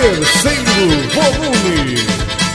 terceiro volume.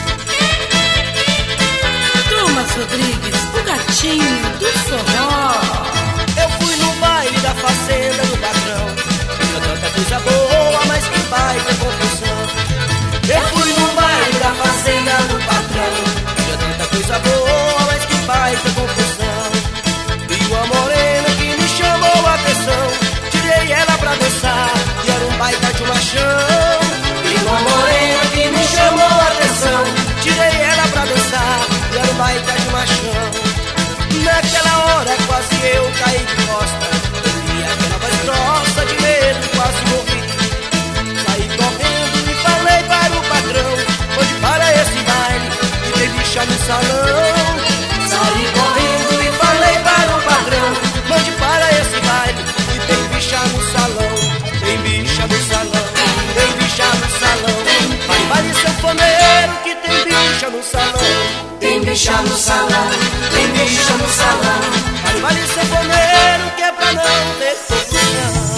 Thomas Rodrigues, o gatinho do forró. Eu fui no baile da fazenda do patrão, tinha tanta coisa boa, mas que baita confusão. Eu fui no baile da fazenda do patrão, tinha tanta coisa boa, mas que baita confusão. Vi uma morena que me chamou a atenção, tirei ela pra dançar e era um baita de um machão. Vi uma morena que me chamou a atenção, tirei ela pra dançar e era um baita de um machão. Naquela hora quase eu caí de costa, ouvi aquela voz grossa, de medo quase morri. Saí correndo e falei para o patrão, onde para esse baile e tem bicha no salão. Saí correndo e falei para o patrão, onde para esse baile e tem bicha no salão. Tem bicha no salão, tem bicha no salão. Vai baile sanfoneiro que tem bicha no salão. Tem bicha no salão, tem bicha no salão. Vai baile sanfoneiro que é pra não ter confusão.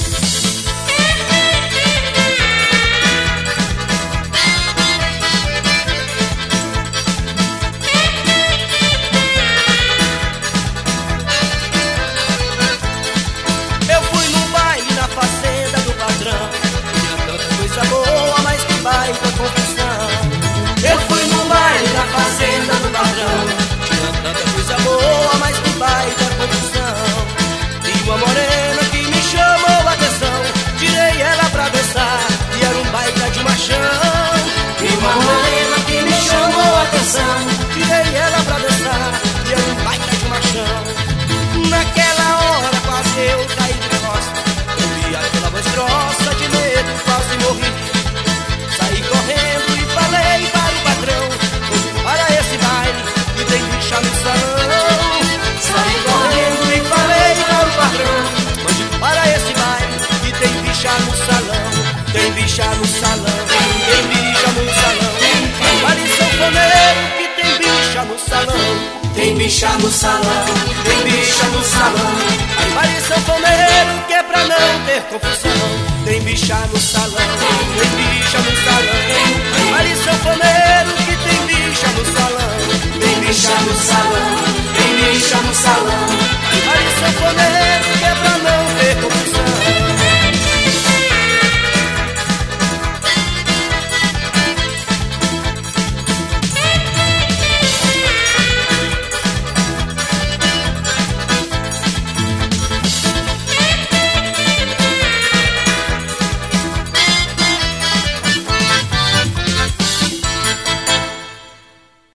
Eu fui no baile na fazenda do patrão, tinha tanta coisa boa, mas que baita confusão. Eu fui no baile na fazenda do patrão, tinha tanta coisa boa, mas que baita confusão. Vi uma morena que me chamou a atenção, tirei ela pra dançar e era um baita de machão. Vi uma morena que me chamou a atenção, tirei ela pra dançar e era um baita de machão. Naquela hora quase eu caí de costa, ouvi aquela voz grossa, de medo quase morri. Saí correndo e falei para o patrão, hoje para esse baile e tem bicha no salão. Saí correndo e falei para o patrão, hoje para esse baile e tem bicha no salão. Tem bicha no salão, tem bicha no salão. Baile sanfoneiro que tem bicha no salão. Tem bicha no salão, tem bicha no salão. Baile sanfoneiro que é pra não ter confusão. Tem bicha no salão, tem bicha no salão. Baile sanfoneiro